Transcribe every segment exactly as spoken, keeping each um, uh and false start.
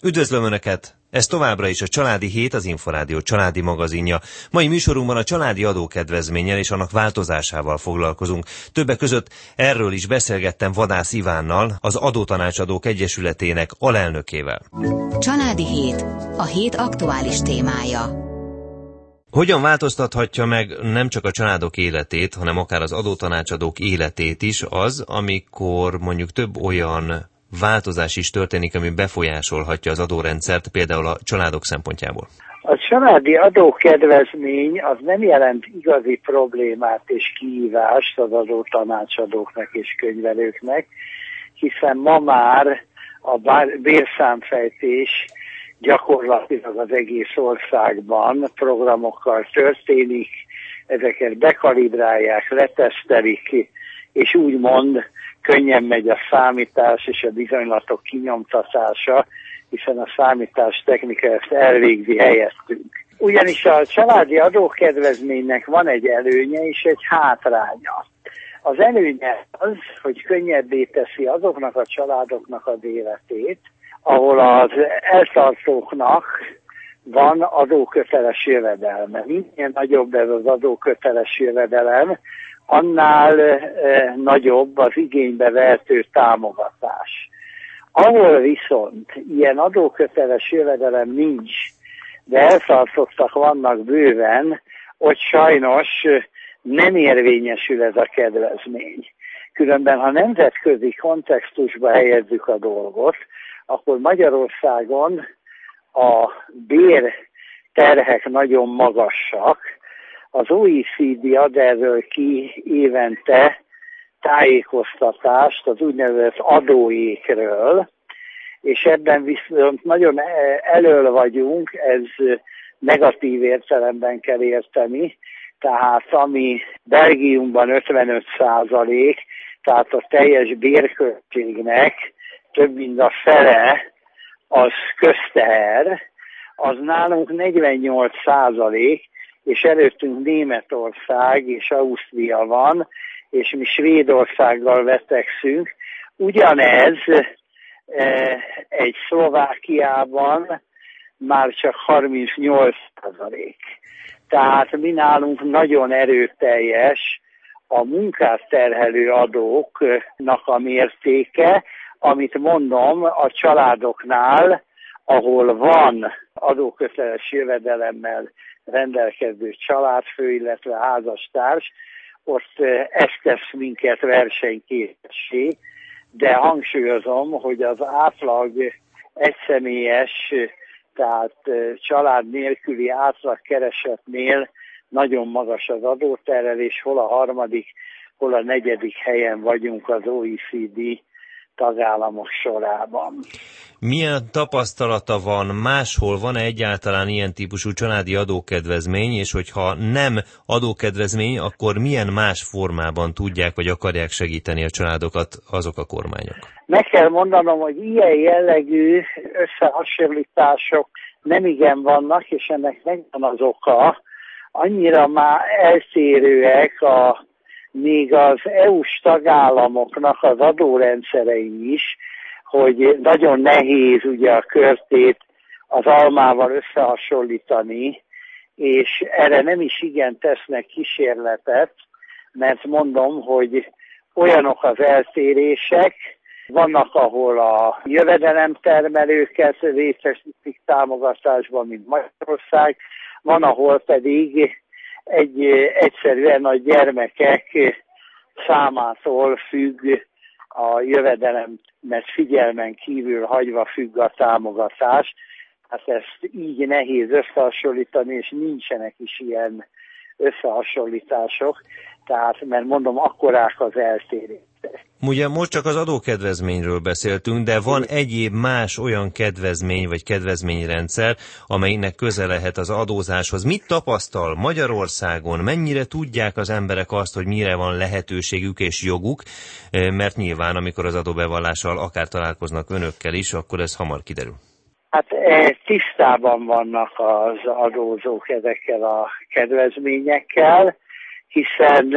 Üdvözlöm Önöket! Ez továbbra is a Családi Hét, az Inforádió családi magazinja. Mai műsorunkban a családi adókedvezménnyel és annak változásával foglalkozunk. Többek között erről is beszélgettem Vadász Ivánnal, az Adótanácsadók Egyesületének alelnökével. Családi Hét. A hét aktuális témája. Hogyan változtathatja meg nem csak a családok életét, hanem akár az adótanácsadók életét is az, amikor mondjuk több olyan változás is történik, ami befolyásolhatja az adórendszert, például a családok szempontjából? A családi adókedvezmény az nem jelent igazi problémát és kihívást az adótanácsadóknak és könyvelőknek, hiszen ma már a bérszámfejtés gyakorlatilag az egész országban programokkal történik, ezeket bekalibrálják, letesztelik, és úgymond könnyen megy a számítás és a bizonylatok kinyomtatása, hiszen a számítás technika ezt elvégzi helyettünk. Ugyanis a családi adókedvezménynek van egy előnye és egy hátránya. Az előnye az, hogy könnyebbé teszi azoknak a családoknak az életét, ahol az eltartóknak van adóköteles jövedelme. Minél nagyobb ez az adóköteles jövedelem, annál e, nagyobb az igénybe vehető támogatás. Ahol viszont ilyen adóköteles jövedelem nincs, de eltartottak vannak bőven, ott sajnos nem érvényesül ez a kedvezmény. Különben, ha nemzetközi kontextusba helyezzük a dolgot, akkor Magyarországon a bérterhek nagyon magasak. Az o e cé dé ad erről ki évente tájékoztatást az úgynevezett adóékről, és ebben viszont nagyon elől vagyunk, ez negatív értelemben kell érteni, tehát ami Belgiumban ötvenöt százalék, tehát a teljes bérköltségnek több mint a fele az közteher, az nálunk negyvennyolc százalék, és előttünk Németország és Ausztria van, és mi Svédországgal vetekszünk. Ugyanez e, egy Szlovákiában már csak harmincnyolc százalék. Tehát mi nálunk nagyon erőteljes a munkát terhelő adóknak a mértéke, amit mondom, a családoknál, ahol van adóköteles jövedelemmel rendelkező családfő, illetve házastárs, ott ez tesz minket versenyképessé, de hangsúlyozom, hogy az átlag egyszemélyes, tehát család nélküli átlagkeresetnél nagyon magas az adóterhelés, hol a harmadik, hol a negyedik helyen vagyunk az o e cé dé tagállamok sorában. Milyen tapasztalata van máshol? Van-e egyáltalán ilyen típusú családi adókedvezmény, és hogyha nem adókedvezmény, akkor milyen más formában tudják vagy akarják segíteni a családokat azok a kormányok? Meg kell mondanom, hogy ilyen jellegű összehasonlítások nem igen vannak, és ennek megvan az oka. Annyira már eltérőek a még az é u-s tagállamoknak az adórendszerei is, hogy nagyon nehéz ugye a körtét az almával összehasonlítani, és erre nem is igen tesznek kísérletet, mert mondom, hogy olyanok az eltérések, vannak, ahol a jövedelemtermelőket részesítik támogatásban, mint Magyarország, van, ahol pedig egy egyszerűen a gyermekek számától függ a jövedelem, mert figyelmen kívül hagyva függ a támogatás. Hát ezt így nehéz összehasonlítani, és nincsenek is ilyen összehasonlítások, tehát, mert mondom, akkorák az eltérések. Ugye most csak az adókedvezményről beszéltünk, de van egyéb más olyan kedvezmény vagy kedvezményrendszer, amelynek köze lehet az adózáshoz. Mit tapasztal Magyarországon? Mennyire tudják az emberek azt, hogy mire van lehetőségük és joguk? Mert nyilván, amikor az adóbevallással akár találkoznak önökkel is, akkor ez hamar kiderül. Hát tisztában vannak az adózók ezekkel a kedvezményekkel, hiszen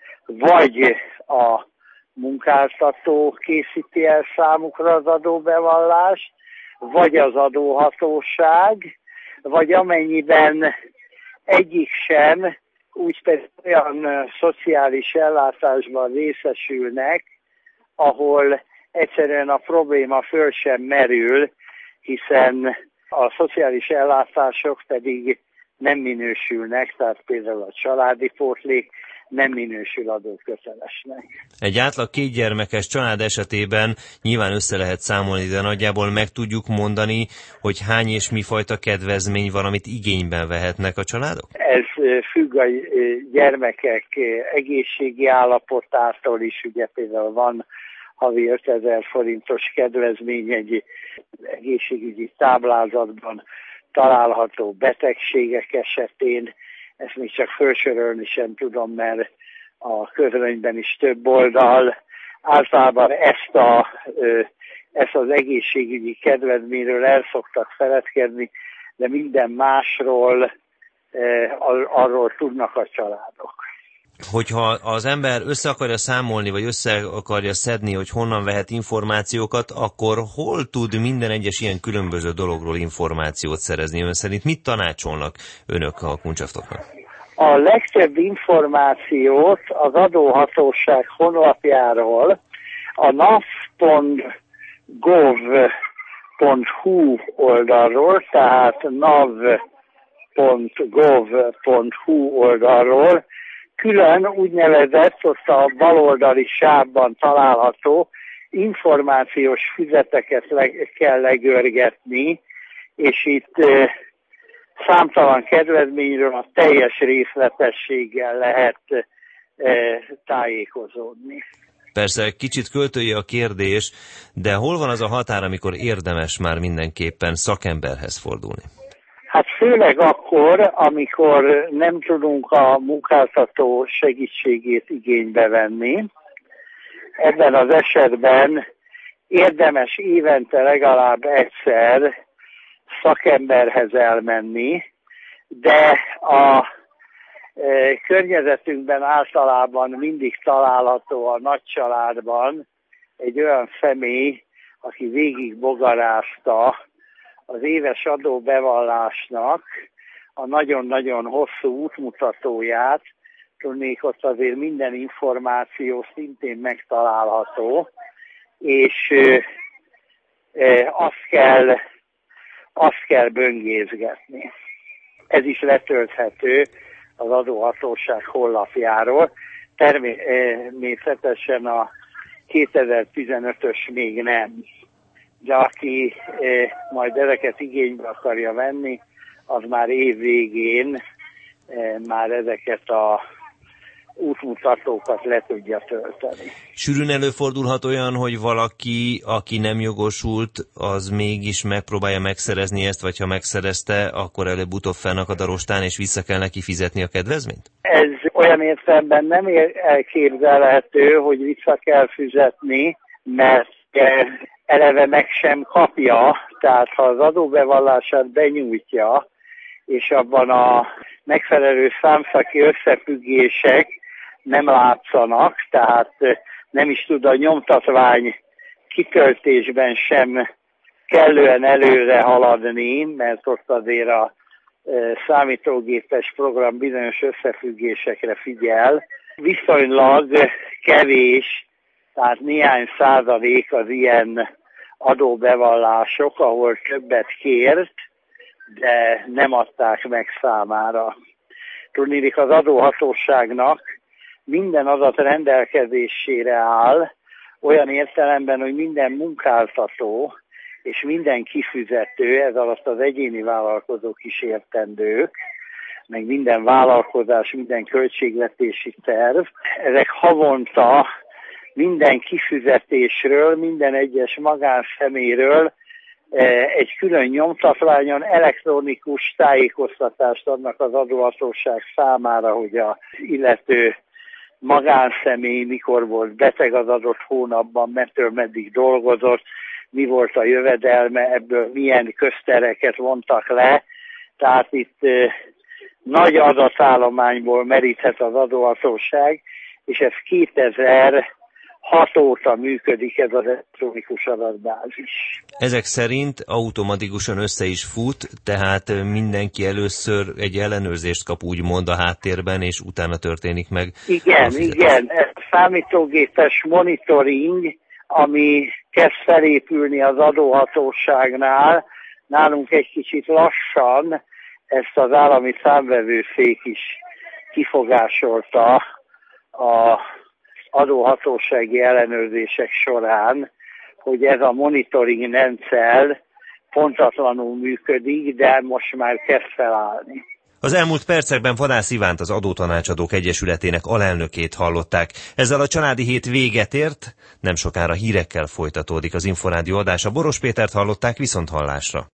vagy a munkáltató készíti el számukra az adóbevallást, vagy az adóhatóság, vagy amennyiben egyik sem, úgy pedig olyan szociális ellátásban részesülnek, ahol egyszerűen a probléma föl sem merül, hiszen a szociális ellátások pedig nem minősülnek, tehát például a családi pótlék nem minősül adókötelesnek. Egy átlag kétgyermekes család esetében nyilván össze lehet számolni, de nagyjából meg tudjuk mondani, hogy hány és mifajta kedvezmény van, amit igényben vehetnek a családok? Ez függ a gyermekek egészségi állapotától is, ugye például van havi ötezer forintos kedvezmény egy egészségügyi táblázatban található betegségek esetén. Ezt még csak felsorolni sem tudom, mert a közlönyben is több oldal. Általában ezt, a, ezt az egészségügyi kedvezményről el szoktak feledkezni, de minden másról arról tudnak a családok. Hogyha az ember össze akarja számolni, vagy össze akarja szedni, hogy honnan vehet információkat, akkor hol tud minden egyes ilyen különböző dologról információt szerezni? Ön szerint mit tanácsolnak önök a kuncsaftokkal? A legtöbb információt az adóhatóság honlapjáról, a naf pont gov pont hu oldalról, tehát nav pont gov pont hu oldalról, külön úgynevezett, ott a baloldali sávban található információs füzeteket le- kell legörgetni, és itt e, számtalan kedvezményről a teljes részletességgel lehet e, tájékozódni. Persze kicsit költői a kérdés, de hol van az a határ, amikor érdemes már mindenképpen szakemberhez fordulni? Hát főleg akkor, amikor nem tudunk a munkáltató segítségét igénybe venni. Ebben az esetben érdemes évente legalább egyszer szakemberhez elmenni, de a e, környezetünkben általában mindig található a nagycsaládban egy olyan személy, aki végig bogarázta az éves adóbevallásnak a nagyon-nagyon hosszú útmutatóját, tudnék, ott azért minden információ szintén megtalálható, és e, azt kell, azt kell böngészgetni. Ez is letölthető az adóhatóság honlapjáról. Természetesen a kétezer-tizenötös még nem. De aki eh, majd ezeket igénybe akarja venni, az már év végén eh, már ezeket a útmutatókat le tudja tölteni. Sűrűn előfordulhat olyan, hogy valaki, aki nem jogosult, az mégis megpróbálja megszerezni ezt, vagy ha megszerezte, akkor előbb-utóbb fennakad a rostán, és vissza kell neki fizetni a kedvezményt? Ez olyan értelemben nem elképzelhető, hogy vissza kell fizetni, mert eleve meg sem kapja, tehát ha az adóbevallását benyújtja, és abban a megfelelő számszaki összefüggések nem látszanak, tehát nem is tud a nyomtatvány kitöltésben sem kellően előre haladni, mert ott azért a számítógépes program bizonyos összefüggésekre figyel. Viszonylag kevés, tehát néhány százalék az ilyen adóbevallások, ahol többet kért, de nem adták meg számára. Tudniillik, az adóhatóságnak minden adat rendelkezésére áll, olyan értelemben, hogy minden munkáltató és minden kifizető, ez alatt az egyéni vállalkozók is értendők, meg minden vállalkozás, minden költségvetési terv, ezek havonta minden kifizetésről, minden egyes magánszeméről egy külön nyomtatványon elektronikus tájékoztatást adnak az adóhatóság számára, hogy az illető magánszemély mikor volt beteg az adott hónapban, mettől meddig dolgozott, mi volt a jövedelme, ebből milyen köztereket vontak le. Tehát itt nagy adatállományból meríthet az adóhatóság, és ez kétezer-hatvanöt hat óta működik ez az elektronikus adatbázis. Ezek szerint automatikusan össze is fut, tehát mindenki először egy ellenőrzést kap úgymond a háttérben, és utána történik meg. Igen, igen, ez a számítógépes monitoring, ami kezd felépülni az adóhatóságnál, nálunk egy kicsit lassan, ezt az állami számvevőszék is kifogásolta a adóhatósági ellenőrzések során, hogy ez a monitoring rendszer pontatlanul működik, de most már kezd felállni. Az elmúlt percekben Vadász Ivánt, az Adótanácsadók Egyesületének alelnökét hallották. Ezzel a Családi Hét véget ért, nem sokára hírekkel folytatódik az Inforádió adása. Boros Pétert hallották, viszonthallásra.